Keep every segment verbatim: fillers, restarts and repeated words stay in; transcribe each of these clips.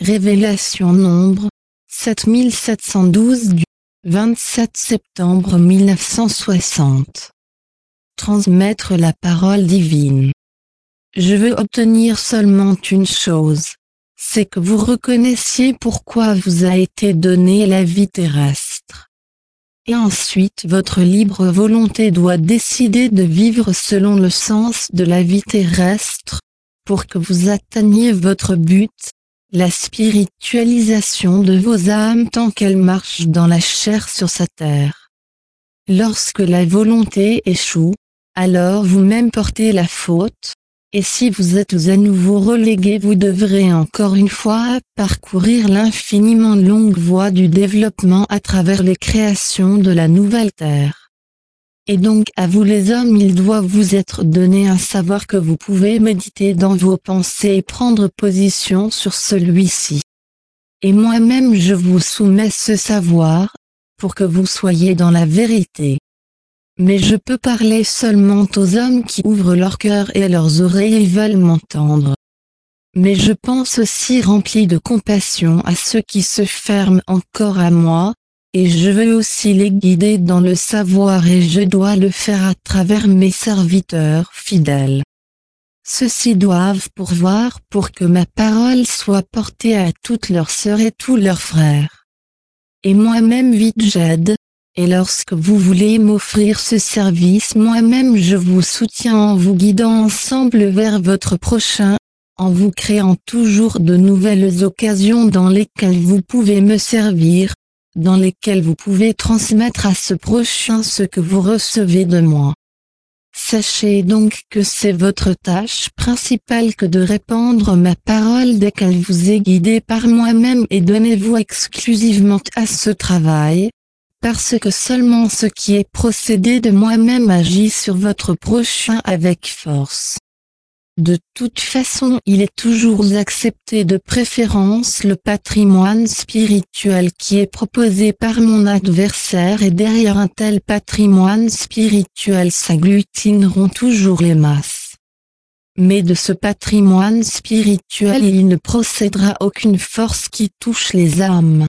Révélation nombre sept mille sept cent douze du vingt-sept septembre mille neuf cent soixante. Transmettre la parole divine. Je veux obtenir seulement une chose, c'est que vous reconnaissiez pourquoi vous a été donnée la vie terrestre. Et ensuite votre libre volonté doit décider de vivre selon le sens de la vie terrestre, pour que vous atteigniez votre but, la spiritualisation de vos âmes tant qu'elles marchent dans la chair sur sa terre. Lorsque la volonté échoue, alors vous-même portez la faute, et si vous êtes à nouveau relégué, vous devrez encore une fois parcourir l'infiniment longue voie du développement à travers les créations de la nouvelle terre. Et donc à vous les hommes, il doit vous être donné un savoir que vous pouvez méditer dans vos pensées et prendre position sur celui-ci. Et moi-même je vous soumets ce savoir, pour que vous soyez dans la vérité. Mais je peux parler seulement aux hommes qui ouvrent leur cœur et leurs oreilles et veulent m'entendre. Mais je pense aussi rempli de compassion à ceux qui se ferment encore à moi, et je veux aussi les guider dans le savoir et je dois le faire à travers mes serviteurs fidèles. Ceux-ci doivent pourvoir pour que ma parole soit portée à toutes leurs sœurs et tous leurs frères. Et moi-même vite j'aide, et lorsque vous voulez m'offrir ce service, moi-même je vous soutiens en vous guidant ensemble vers votre prochain, en vous créant toujours de nouvelles occasions dans lesquelles vous pouvez me servir, dans lesquelles vous pouvez transmettre à ce prochain ce que vous recevez de moi. Sachez donc que c'est votre tâche principale que de répandre ma parole dès qu'elle vous est guidée par moi-même, et donnez-vous exclusivement à ce travail, parce que seulement ce qui est procédé de moi-même agit sur votre prochain avec force. De toute façon, il est toujours accepté de préférence le patrimoine spirituel qui est proposé par mon adversaire, et derrière un tel patrimoine spirituel s'agglutineront toujours les masses. Mais de ce patrimoine spirituel il ne procédera aucune force qui touche les âmes.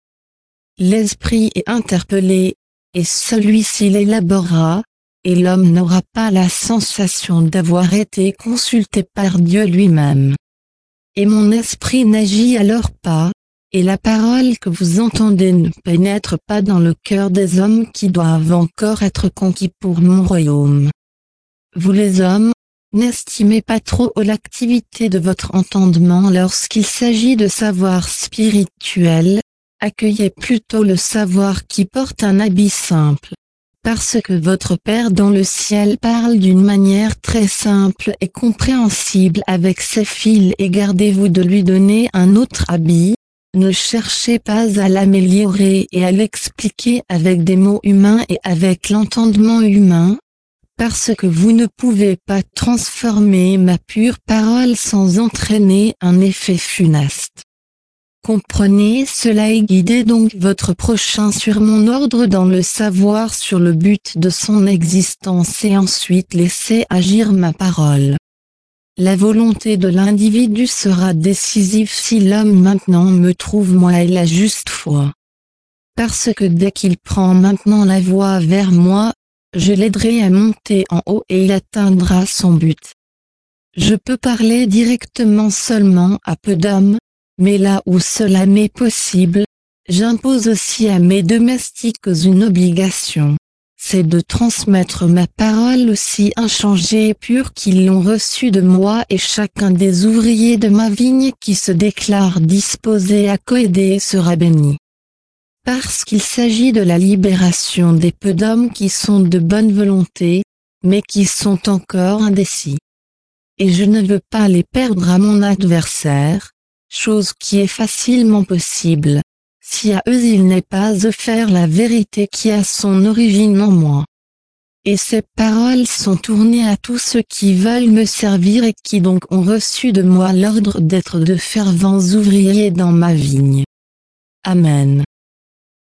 L'esprit est interpellé, et celui-ci l'élaborera, et l'homme n'aura pas la sensation d'avoir été consulté par Dieu lui-même. Et mon esprit n'agit alors pas, et la parole que vous entendez ne pénètre pas dans le cœur des hommes qui doivent encore être conquis pour mon royaume. Vous les hommes, n'estimez pas trop l'activité de votre entendement lorsqu'il s'agit de savoir spirituel, accueillez plutôt le savoir qui porte un habit simple. Parce que votre Père dans le ciel parle d'une manière très simple et compréhensible avec ses fils, et gardez-vous de lui donner un autre habit, ne cherchez pas à l'améliorer et à l'expliquer avec des mots humains et avec l'entendement humain, parce que vous ne pouvez pas transformer ma pure parole sans entraîner un effet funeste. Comprenez cela et guidez donc votre prochain sur mon ordre dans le savoir sur le but de son existence, et ensuite laissez agir ma parole. La volonté de l'individu sera décisive si l'homme maintenant me trouve moi et la juste foi. Parce que dès qu'il prend maintenant la voie vers moi, je l'aiderai à monter en haut et il atteindra son but. Je peux parler directement seulement à peu d'hommes, mais là où cela m'est possible, j'impose aussi à mes domestiques une obligation, c'est de transmettre ma parole aussi inchangée et pure qu'ils l'ont reçue de moi, et chacun des ouvriers de ma vigne qui se déclare disposé à coaider sera béni. Parce qu'il s'agit de la libération des peu d'hommes qui sont de bonne volonté, mais qui sont encore indécis. Et je ne veux pas les perdre à mon adversaire, chose qui est facilement possible, si à eux il n'est pas offert la vérité qui a son origine en moi. Et ces paroles sont tournées à tous ceux qui veulent me servir et qui donc ont reçu de moi l'ordre d'être de fervents ouvriers dans ma vigne. Amen.